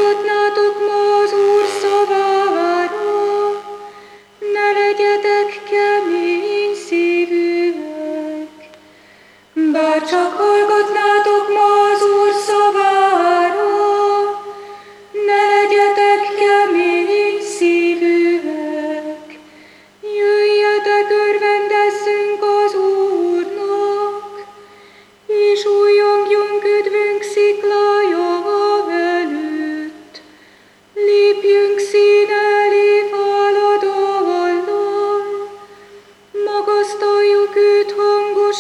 hallgatnátok ma az Úr szavára, ne legyetek kemény szívűek. Bár csak hallgatnátok ma az Úr szavára, ne legyetek kemény szívűek. Jöjjetek, örvendezzünk az Úrnak, és újjongjunk üdvünk sziklája előtt. Lépjünk szín elé háladallal, magasztaljuk őt hangos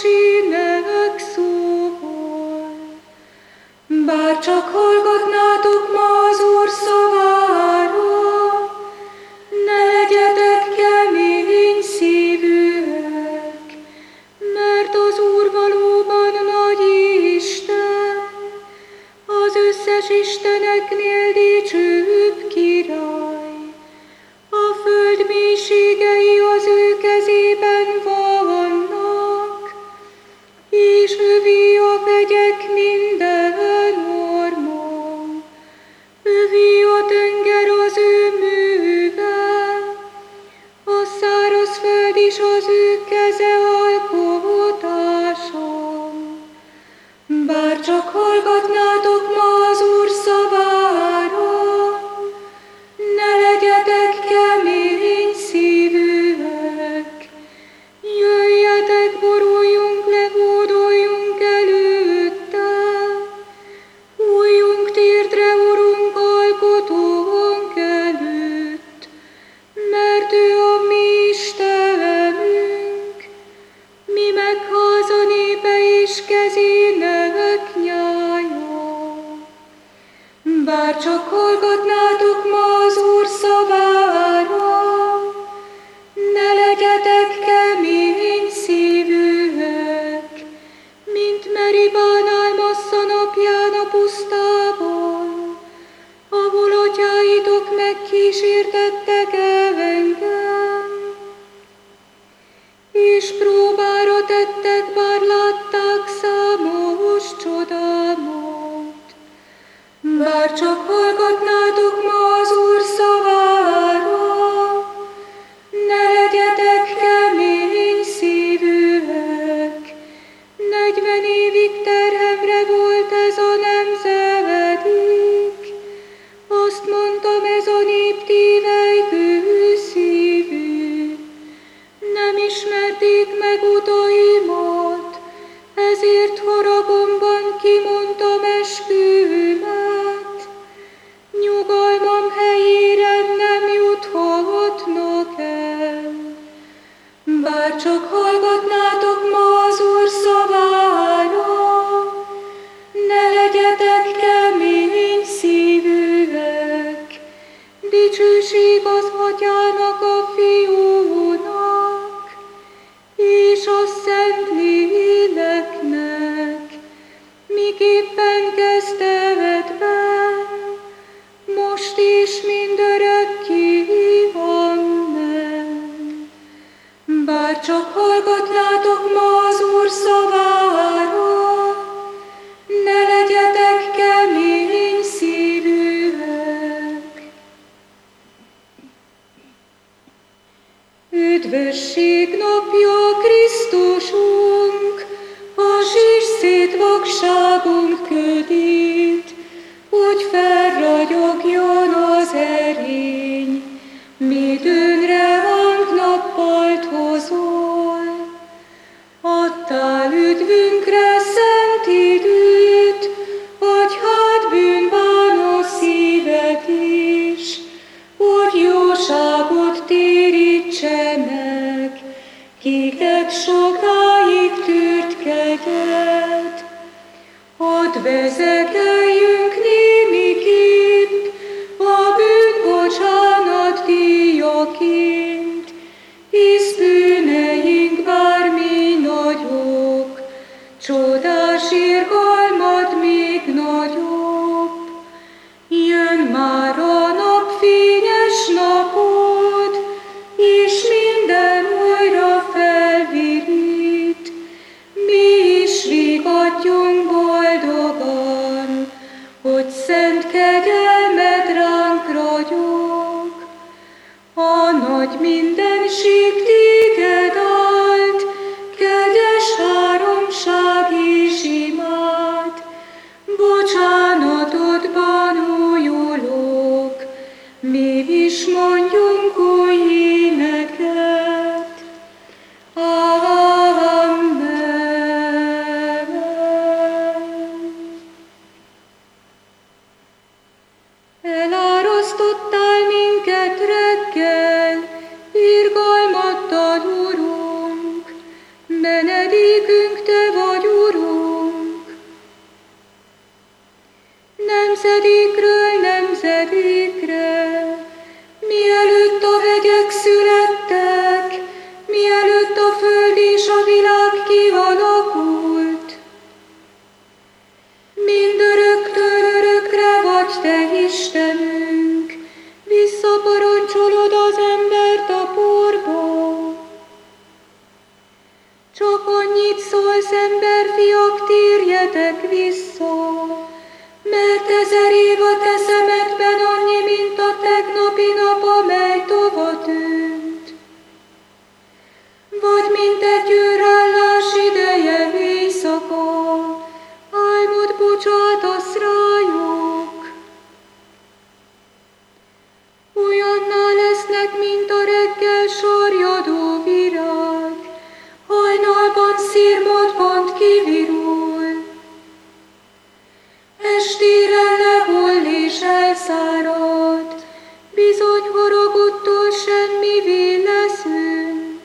énekszóval. Bár csak hallgatnátok ma az Úr szavára, ne legyetek kemény szívűek, mert az Úr valóban nagy Isten, az összes isteneknél dicsőbb király. A föld mélységei az ő kezében vannak, és övé a hegyek minden orma. Övé a tenger az ő műve, a száraz föld is az ő keze alkotása. Bár csak hallgatnátok ma az Úr szavára, ne legyetek kemény szívűek. Jöjjetek, boruljunk le, hódoljunk előtte, újjunk térdre, Urunk, alkotónk előtt, mert ő a mi Istenünk, mi meg háza népe és kezének nyája. Bár csak hallgatnátok ma az Úr szavára, ne legyetek kemény szívűek, mint Meribán Massza napján a pusztában, ahol atyáitok megkísértettek engem, és próbára tettek, bár látták számos csodámat. Bár csak hallgatnátok ma az Úr szavára, ne legyetek kemény szívűek. 40 évig terhemre volt ez a nemzedék, azt mondtam, ez a nép tévelykő szívű. Nem ismerték meg utaimat, ezért haragomban kimondtam esküvőmet. Nyugalmam helyére nem juthatnak el. Bár csak hallgatnátok ma az Úr szavára, ne legyetek kemény szívűek. Dicsőség az Atyának, a Fiúnak, és a Szentléleknek, miképpen kezdetben, most és mindörökké. Amen. Bár csak hallgatnátok ma az Úr szavára, ne legyetek kemény szívűek. Üdvösség napja Krisztusunk, a zsírszét vakságunk ködét, hogy felragyogjon az erény, midőnre hangnappalt hozol. Adtál üdvünkre szent időt, adj hát bűnbánó szívet is, hogy jóságot térítse meg, kiket sokáig tűrt kegyed. Hadd vezekeljünk némiképp nap, amely tova tűnt. Vagy mint egy őrállás ideje éjszaka, álmot bocsátasz rájuk. Olyanná lesznek, mint a reggel sarjadó virág, hajnalban szirmodbant kivirul. Estére lehull és elszárad, bizony haragottól semmivé leszünk.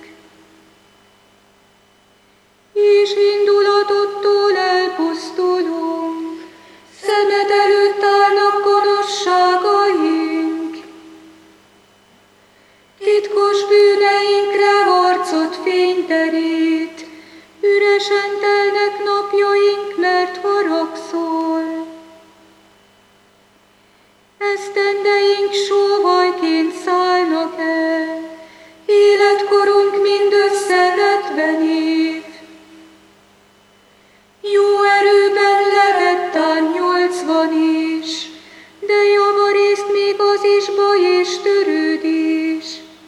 És indulatottól elpusztulunk, szemed előtt állnak gonoszságaink. Titkos bűneinkre arcot fényderít, üresen telnek napjaink, mert haragszol. Esztendeink sóhajként szállnak el, életkorunk mindössze 70 év. Jó erőben lehet tán 80 is, de javarészt még az is baj és törődés.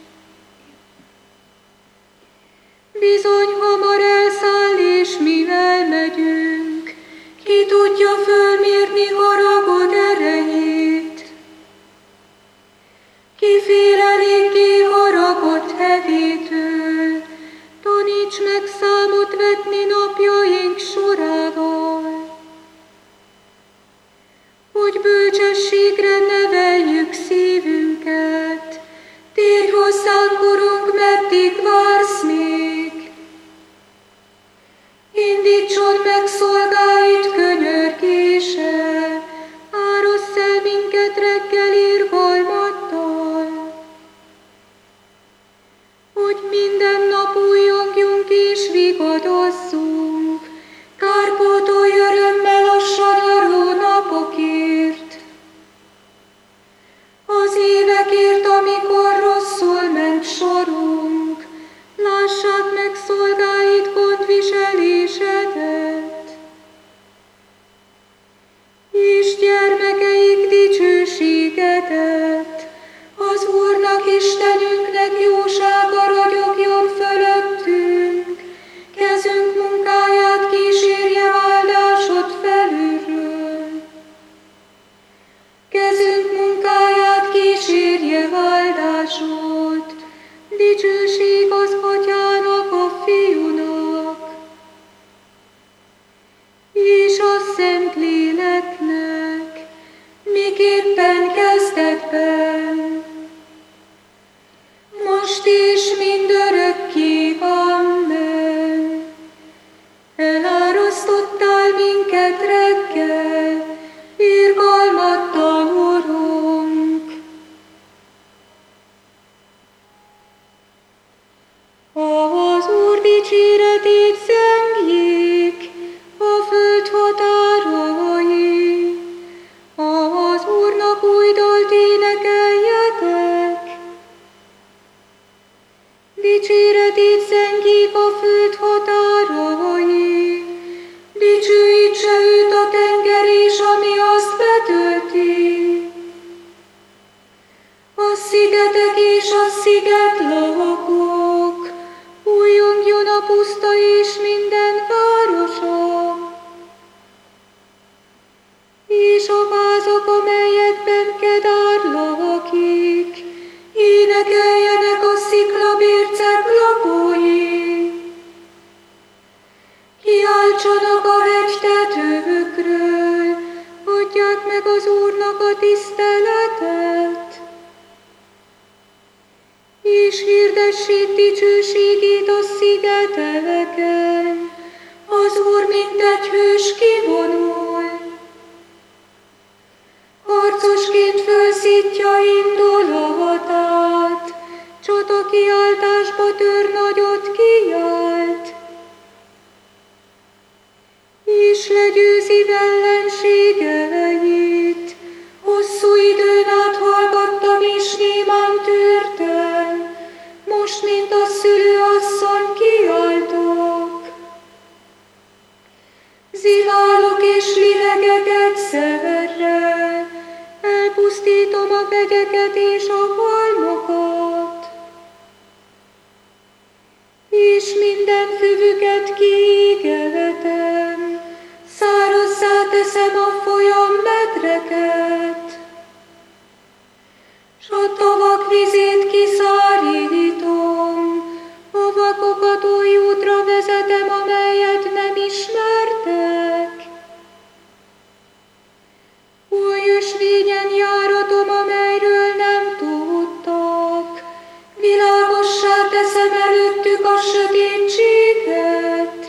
Bizony hamar elszáll, és mi elmegyünk, ki tudja fölmérni haragod erejét. Ki fél eléggé haragod hevétől, taníts meg számot vetni napjaink sorával, hogy bölcsességre neveljük szívünket. Térj hozzánk, Urunk, meddig vársz még? Indítson meg szolgáid könyörgése, árassz el minket reggel irgalmattal, hogy minden nap újjongjunk és vigadozzunk, kárpótolj örömmel a sanyarú napokért, az évekért, amikor rosszul ment sorunk. Lássák meg szolgáid gondviselésedet, és gyermekeik dicsőségedet. Az Úrnak, Istenünknek jósága ragyogjon fölöttünk, kezünk munkáját kísérje áldásod felülről. Kezünk munkáját kísérje áldásod, dicsőség az Atyának, a Fiúnak, és a Szentléleknek, miképpen kezdetben, most és mindörökké. Amen. Elárasztottál minket reggel, irgalmattal, Urunk. Az Úr dicséretét zengjék a föld határai, az Úrnak új dalt énekeljetek. Dicséretét zengjék a föld határai, dicsőítse őt a tenger és ami azt betölti. A szigetek és a szigetlakók, újjongjon a puszta és minden városa, és a vázak, amelyekben Kedár lakik, énekeljenek a sziklabércek lakói. Kiáltsanak a hegytetőkről, adják meg az Úrnak a tiszteletet, és hirdessék dicsőségét a szigeteleken. Az Úr, mint egy hős kivonul, harcosként fölszítja indulatát, csata kiáltásba tör, nagyot kiált, és legyőzi ellenségeit. Hosszú időn át hallgattam, és némán tűrtem, most, mint a szülőasszony kiáltok. Zilálok és lilegek egyszerre, elpusztultam Elpusztítom a vegyeket és a halmokat, és minden fövüket kiégevetem, szárazzá teszem a folyam medreket, s a tavak vizét kiszárítom, a vakokat oly útra vezetem, amelyet nem ismertek. Oly ösvényen járatom, amelyről nem tudtak, világossá teszem előttük a sötétséget,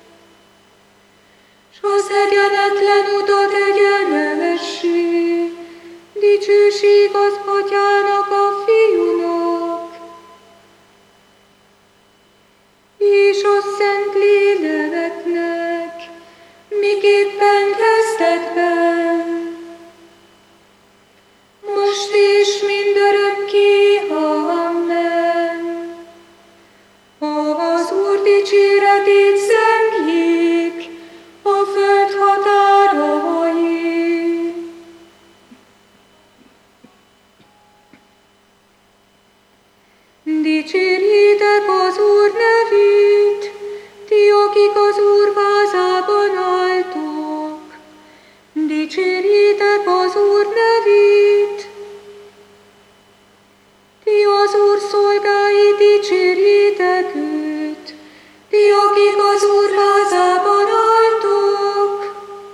s az egyenetlen utat egyenessé, dicsőség az Atyának, a Fiúnak, és a Szentléleknek, miképpen kezdetben, most és mindörökké, amen. Az Úr dicséretét zengjék a föld határai. Dicsérjétek az Úr nevét, ti, akik az Úr házában álltok. Dicsérjétek az Úr nevét, ti az Úr szolgái, dicsérjétek őt, ti, akik az Úr házában álltok.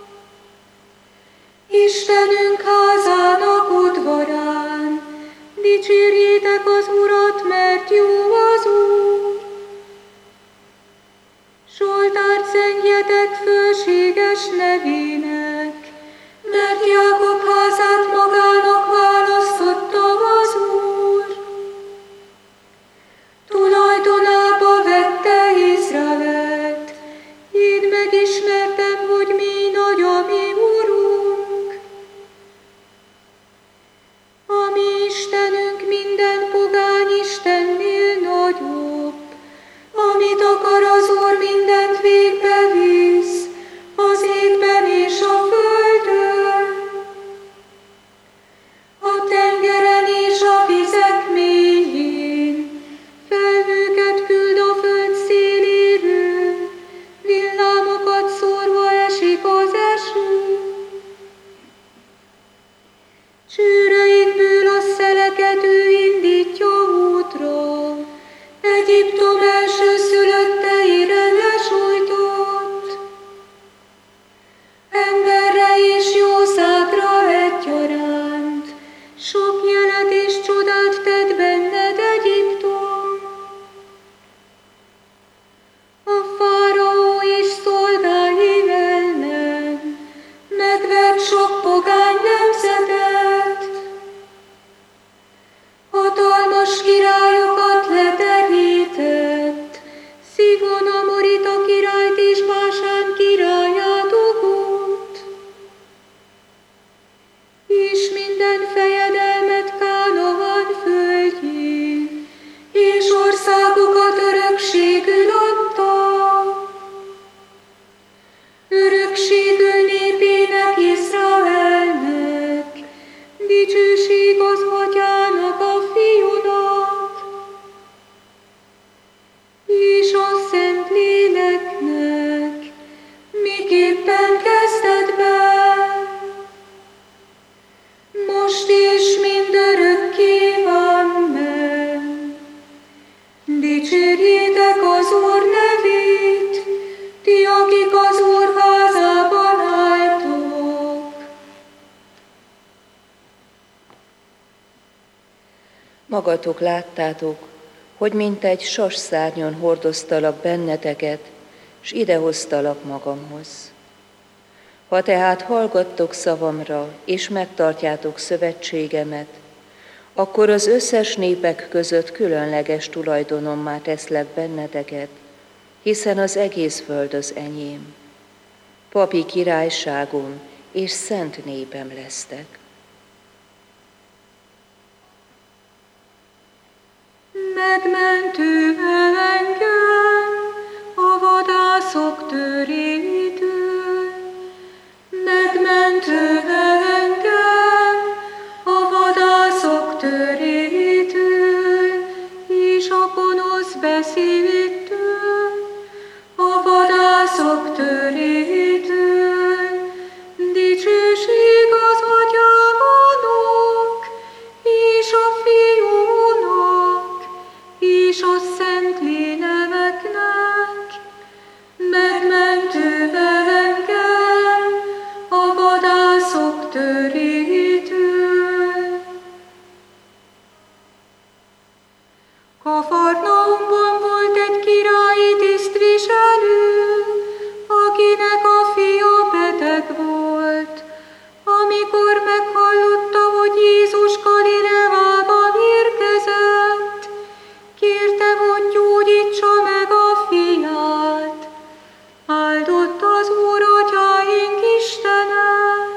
Istenünk házának udvarán, dicsérjétek az Urat, mert jó az Úr. Zsoltárt zengjetek fölséges nevének, mert Jákob házát magának választotta az Úr. Tulajdonába vette Izraelt, én megismertem, hogy mi nagy a mi Urunk. A mi Istenünk minden pogány istennél nagyobb, amit akar az Úr, mindent végbevisz, az égben és a földön, a tengeren és a vizek mélyén, felhőket küld a föld széléről, villámokat szórva esik az eső. Csőreikből a szeleket ő indítja útra, Egyiptom elsőszülötteire lesújtott. Emberre és jószágra egyaránt, sok jelet és csodát tett benned Egyiptom. A fáraó és szolgái ellen megvert sok pogány nemzetet, hatalmas királyokat leterített, Szihon amorita királyt és Básán királyát ogott, és minden fejedelmet Kánaán földjén, és országokat örökségül adta. Örökségül népének, Izraelnek, dicsőség az Atyának, a Fiúnak, és a Szentléleknek, miképpen kezdetben, most és mindörökké, amen. Dicsérjétek az Úr nevét, ti, akik az Úr házában álltok. Magatok láttátok, hogy mintegy sasszárnyon hordoztalak benneteket, s idehoztalak magamhoz. Ha tehát hallgattok szavamra, és megtartjátok szövetségemet, akkor az összes népek között különleges tulajdonommá teszlek benneteket, hiszen az egész föld az enyém. Papi királyságom és szent népem lesztek. Megmentő engem a vadászok törétől, megmentő engem a törétől, és a gonosz beszédtől, a vadászok törétől, dicsőség az Atyának, és a Fiúnak, és a Szentléleknek, megmentővel engem a vadászok törétől. Kafarnaumban volt egy királyi tisztviselő, akinek a fia beteg volt. Amikor meghallotta, hogy Jézus Galileából érkezett, kérte, hogy gyógyítsa meg a fiát. Áldott az Úr atyáink Istene,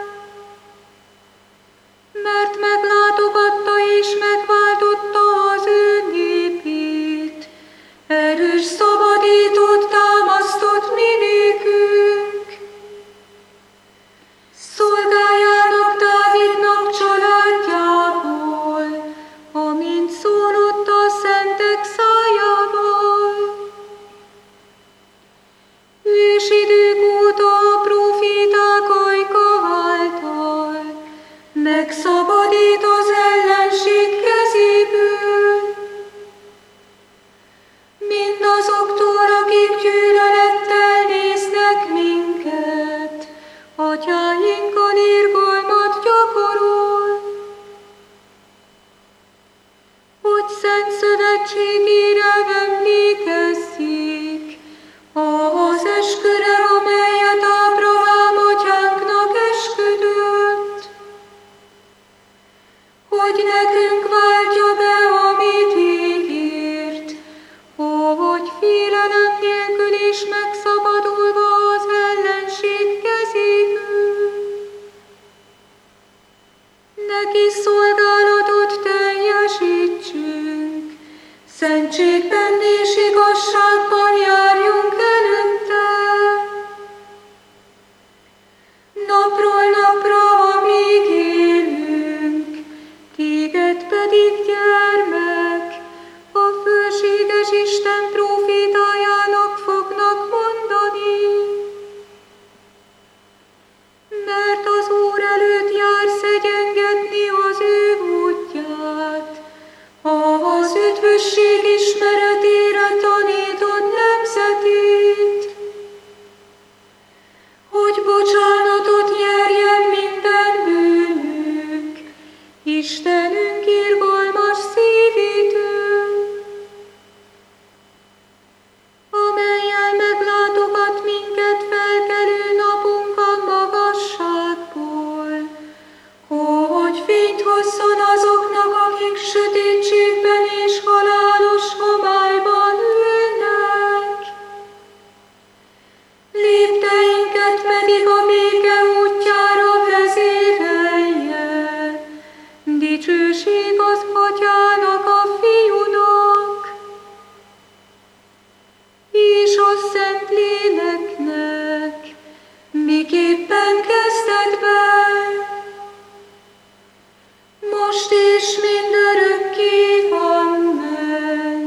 mert meglátogatta és megváltotta az ő népét. Erős szabadítót támasztott mi nékünk. Szolgájának Dávidnak családjából, amint szólott a szentek szájával. Ősidők óta a proféták ajka által megszabadít az ellenség kezéből. Mindazoktól, akik gyűlölettel néznek minket, atyáinkkal irgalmat gyakorol, hogy szent szövetségére emlékezzék, az esküre, amelyet Ábrahám atyánknak esküdött, hogy nekünk váltja be, amit ígért, hogy félelem nélkül is megszabadulva az ellenség kezéből. Neki szolgálatot teljesítsünk, szentségben és igazságban járjunk előtte. Napról napra, amíg élünk, téged pedig, gyermek, a fölséges Isten prófétájának fognak mondani. Mert az Úr előtt jársz egyengetni az ő útját, az üdvösség ismeretére tanítod nemzetét, hogy bocsánatot nyerjen minden bűnünk, Istenünk irgalmas szívétől, amellyel meglátogat minket felkelő napunk a magasságból, hogy fényt hozzon azoknak, akik sötétségben és halálos homályban ülnek. Lépteinket pedig a béke útjára vezérelje. Dicsőség az Atyának, a Fiúnak, és a Szentléleknek, miképpen kezdetben, most és mindörökké. Amen.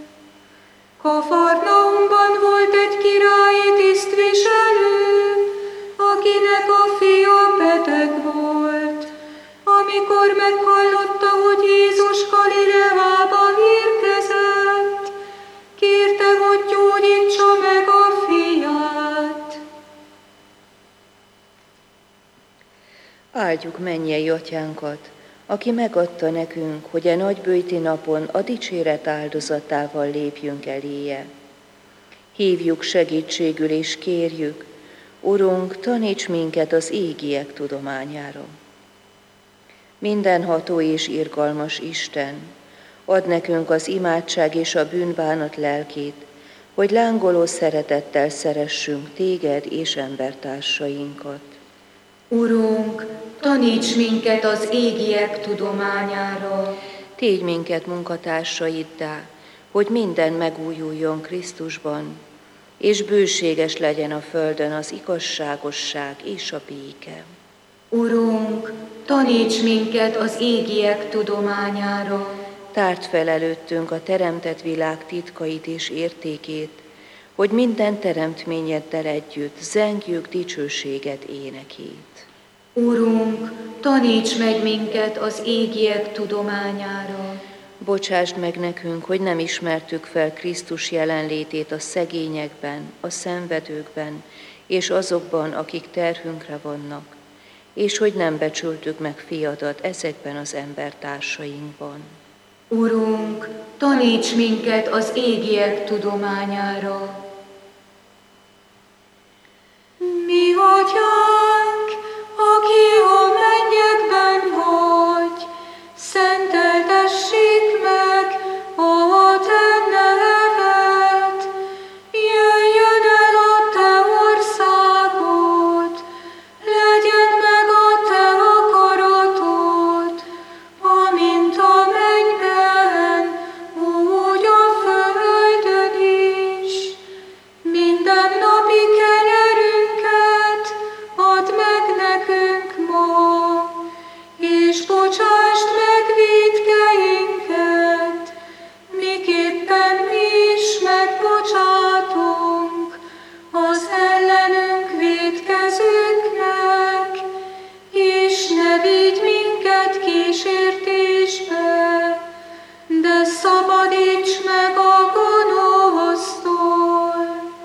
Kafarnaumban volt egy királyi tisztviselő, akinek a fia beteg volt. Amikor meghallotta, hogy Jézus Galileába érkezett, kérte, hogy gyógyítsa meg a fiát. Áldjuk mennyei atyánkat, aki megadta nekünk, hogy a nagyböjti napon a dicséret áldozatával lépjünk eléje. Hívjuk segítségül és kérjük, Urunk, taníts minket az égiek tudományára. Mindenható és irgalmas Isten, add nekünk az imádság és a bűnbánat lelkét, hogy lángoló szeretettel szeressünk téged és embertársainkat. Urunk, taníts minket az égiek tudományára. Tégy minket munkatársaiddá, hogy minden megújuljon Krisztusban, és bőséges legyen a földön az igazságosság és a béke. Urunk, taníts minket az égiek tudományára. Tárd fel előttünk a teremtett világ titkait és értékét, hogy minden teremtményeddel együtt zengjük dicsőséged énekét. Urunk, taníts meg minket az égiek tudományára. Bocsásd meg nekünk, hogy nem ismertük fel Krisztus jelenlétét a szegényekben, a szenvedőkben, és azokban, akik terhünkre vannak, és hogy nem becsültük meg fiadat ezekben az embertársainkban. Urunk, taníts minket az égiek tudományára. Mi Atyánk, aki a mennyekben vagy, szenteltessék meg a te neved, jöjjön el a te országod, legyen meg a te akaratod, amint a mennyben, úgy a földön is. Minden napi kenyerünket add meg nekünk ma, és bocsásd meg vétkeinket, miképpen mi is megbocsátunk az ellenünk vétkezőknek, és ne vigy minket kísértésbe, de szabadíts meg a gonosztól.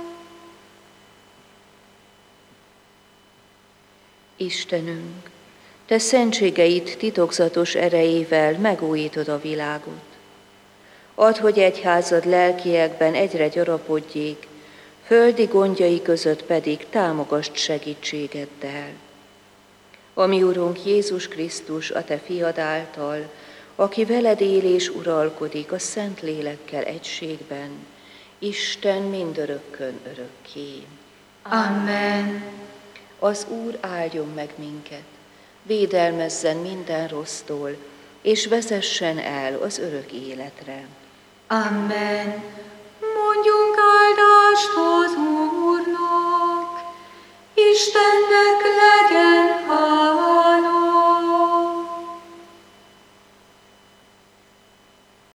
Istenünk, te szentségeid titokzatos erejével megújítod a világot. Add, hogy egyházad lelkiekben egyre gyarapodjék, földi gondjai között pedig támogasd segítségeddel. A mi Urunk Jézus Krisztus, a te fiad által, aki veled él és uralkodik a Szent Lélekkel egységben, Isten mindörökkön örökké. Amen. Az Úr áldjon meg minket, védelmezzen minden rossztól, és vezessen el az örök életre. Amen. Mondjunk áldást az Úrnak. Istennek legyen